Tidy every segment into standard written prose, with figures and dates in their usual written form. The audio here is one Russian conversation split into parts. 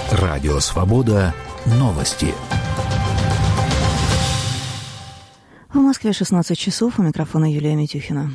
Радио «Свобода». Новости. В Москве 16 часов. У микрофона Юлия Митюхина.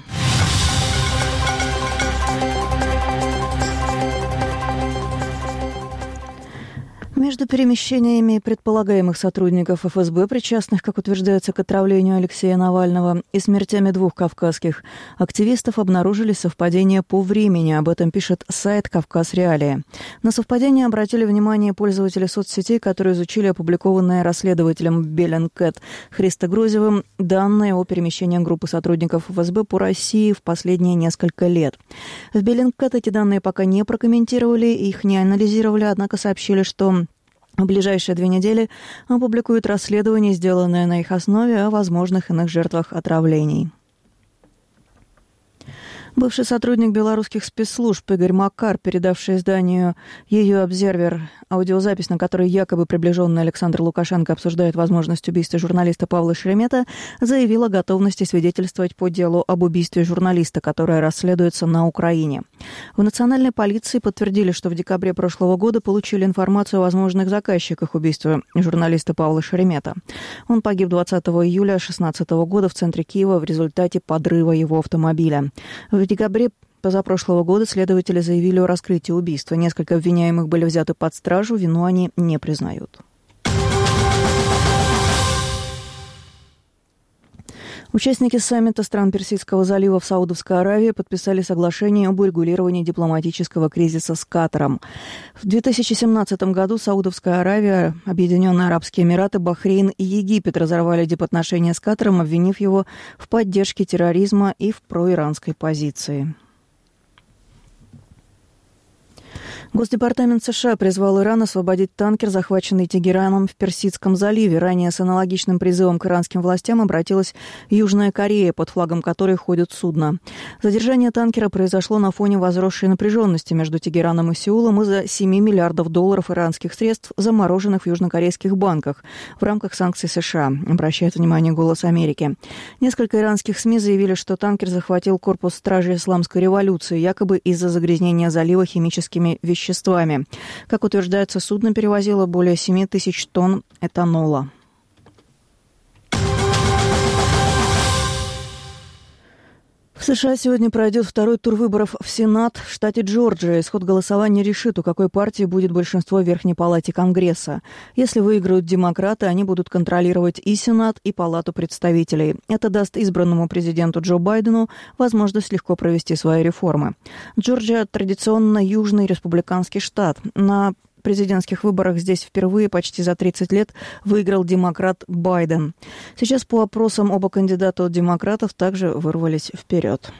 Между перемещениями предполагаемых сотрудников ФСБ, причастных, как утверждается, к отравлению Алексея Навального, и смертями двух кавказских активистов обнаружили совпадение по времени. Об этом пишет сайт «Кавказ Реалии». На совпадение обратили внимание пользователи соцсетей, которые изучили опубликованные расследователем Bellingcat Христогрозевым данные о перемещении группы сотрудников ФСБ по России в последние несколько лет. В Bellingcat эти данные пока не прокомментировали, их не анализировали, однако сообщили, что в ближайшие 2 недели опубликуют расследование, сделанное на их основе, о возможных иных жертвах отравлений. Бывший сотрудник белорусских спецслужб Игорь Макар, передавший изданию «Ее обзервер» аудиозапись, на которой якобы приближенный Александр Лукашенко обсуждает возможность убийства журналиста Павла Шеремета, заявил о готовности свидетельствовать по делу об убийстве журналиста, которое расследуется на Украине. В национальной полиции подтвердили, что в декабре прошлого года получили информацию о возможных заказчиках убийства журналиста Павла Шеремета. Он погиб 20 июля 2016 года в центре Киева в результате подрыва его автомобиля. В декабре позапрошлого года следователи заявили о раскрытии убийства. Несколько обвиняемых были взяты под стражу, вину они не признают. Участники саммита стран Персидского залива в Саудовской Аравии подписали соглашение об урегулировании дипломатического кризиса с Катаром. В 2017 году Саудовская Аравия, Объединенные Арабские Эмираты, Бахрейн и Египет разорвали дипотношения с Катаром, обвинив его в поддержке терроризма и в проиранской позиции. Госдепартамент США призвал Иран освободить танкер, захваченный Тегераном в Персидском заливе. Ранее с аналогичным призывом к иранским властям обратилась Южная Корея, под флагом которой ходит судно. Задержание танкера произошло на фоне возросшей напряженности между Тегераном и Сеулом из-за $7 миллиардов иранских средств, замороженных в южнокорейских банках в рамках санкций США, обращает внимание «Голос Америки». Несколько иранских СМИ заявили, что танкер захватил корпус стражи Исламской революции, якобы из-за загрязнения залива химическими веществами. Как утверждается, судно перевозило более 7 тысяч тонн этанола. В США сегодня пройдет второй тур выборов в Сенат в штате Джорджия. Исход голосования решит, у какой партии будет большинство в Верхней палате Конгресса. Если выиграют демократы, они будут контролировать и Сенат, и Палату представителей. Это даст избранному президенту Джо Байдену возможность легко провести свои реформы. Джорджия традиционно южный республиканский штат. На президентских выборах здесь впервые почти за 30 лет выиграл демократ Байден. Сейчас по опросам оба кандидата от демократов также вырвались вперед.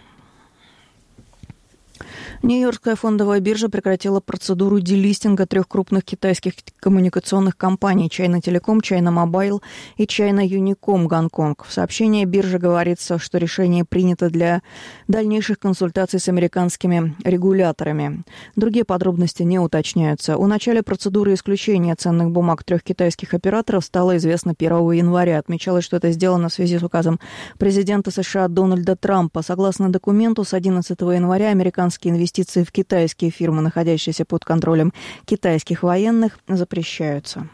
Нью-Йоркская фондовая биржа прекратила процедуру делистинга 3 крупных китайских коммуникационных компаний China Telecom, China Mobile и China Unicom Гонконг. В сообщении биржи говорится, что решение принято для дальнейших консультаций с американскими регуляторами. Другие подробности не уточняются. О начале процедуры исключения ценных бумаг 3 китайских операторов стало известно 1 января. Отмечалось, что это сделано в связи с указом президента США Дональда Трампа. Согласно документу, с 11 января американские инвестиции в китайские фирмы, находящиеся под контролем китайских военных, запрещаются.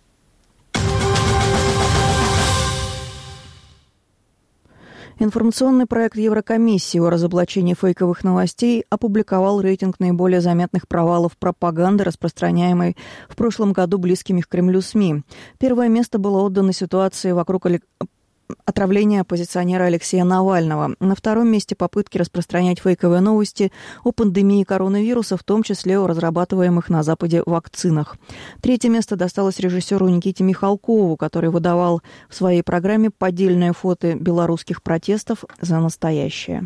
Информационный проект Еврокомиссии о разоблачении фейковых новостей опубликовал рейтинг наиболее заметных провалов пропаганды, распространяемой в прошлом году близкими к Кремлю СМИ. Первое место было отдано ситуации вокруг отравления оппозиционера Алексея Навального. На втором месте попытки распространять фейковые новости о пандемии коронавируса, в том числе о разрабатываемых на Западе вакцинах. Третье место досталось режиссеру Никите Михалкову, который выдавал в своей программе поддельные фото белорусских протестов за настоящее.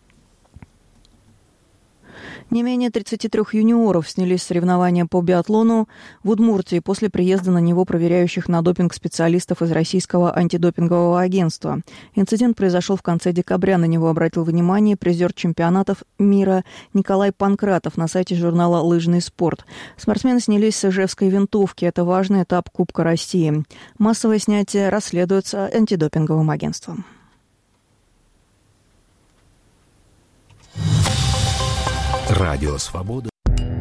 Не менее 33 юниоров снялись с соревнования по биатлону в Удмуртии после приезда на него проверяющих на допинг специалистов из Российского антидопингового агентства. Инцидент произошел в конце декабря. На него обратил внимание призер чемпионатов мира Николай Панкратов на сайте журнала «Лыжный спорт». Спортсмены снялись с ижевской винтовки. Это важный этап Кубка России. Массовое снятие расследуется антидопинговым агентством. Радио «Свобода».